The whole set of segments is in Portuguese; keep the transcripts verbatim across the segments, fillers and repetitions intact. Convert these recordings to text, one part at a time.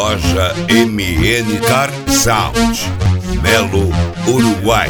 Loja M N Car Sound, Melo, Uruguai.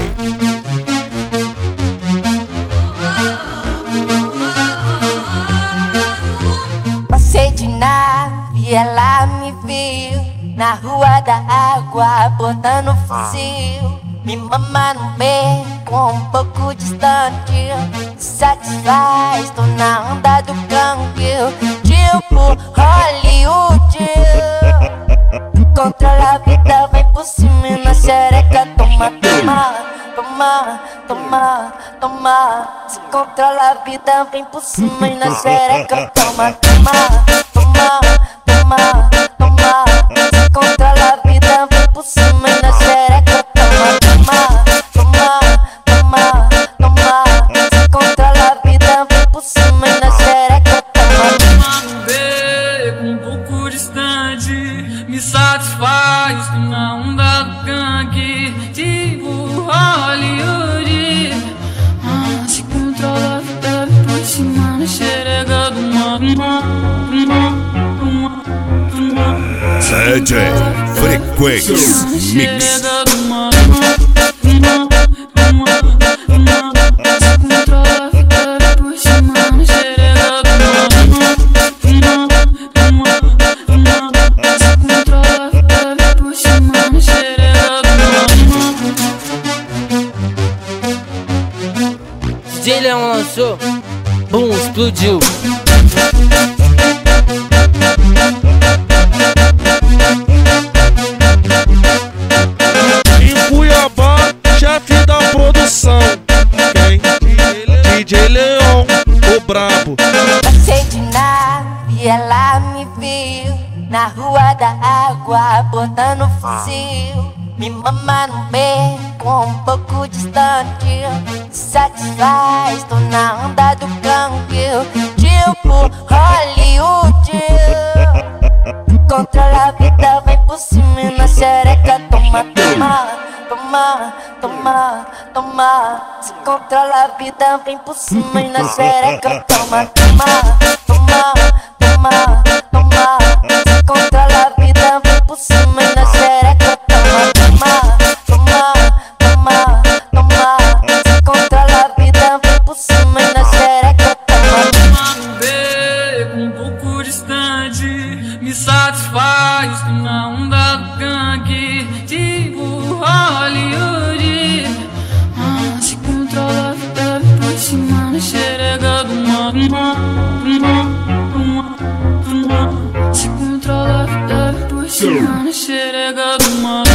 Passei de nave, ela me viu na rua da água, botando fuzil. Me mama no beco, um pouco distante. Satisfaz, tô na onda do gangue, tipo Hollywood. Controla a vida, vem por cima e na xereca. Toma, toma, toma, toma, toma. Se controla a vida, vem por cima e na xereca. Toma, toma, toma, toma, toma. Se controla a vida, vem por cima e na xereca. Toma, toma, toma, toma, toma. Se controla a vida, vem por cima e na xereca. Toma, toma no beco, um pouco distante. Me satisfaz na onda do gangue, tipo Hollywood. Ah, se controla a vida, vem por cima na xereca do mar. D J Frequência Mix. D J Leão lançou, boom, explodiu. Em Cuiabá, chefe da produção, quem? D J Leão, o brabo. Passei de nave, ela me viu na rua da água, botando fuzil. Me mama no beco, um pouco distante. Satisfaz, tô na onda do gangue, tipo Hollywood. Controla a vida, vem por cima e na xereca. Toma, toma, toma, toma, toma. Se controla a vida, vem por cima e na xereca. Toma, toma, toma, toma, toma. Se controla a vida, vem por cima e na xereca. Toma, toma, toma, toma, toma. Se controla a vida, vem por cima e na xereca. Toma, toma no beco, um pouco distante. Me satisfaz na onda do gangue, tipo Hollywood. Ah, se controla a vida, vem por cima na xereca do mar. Se controla a vida, vem por cima na xereca do mar.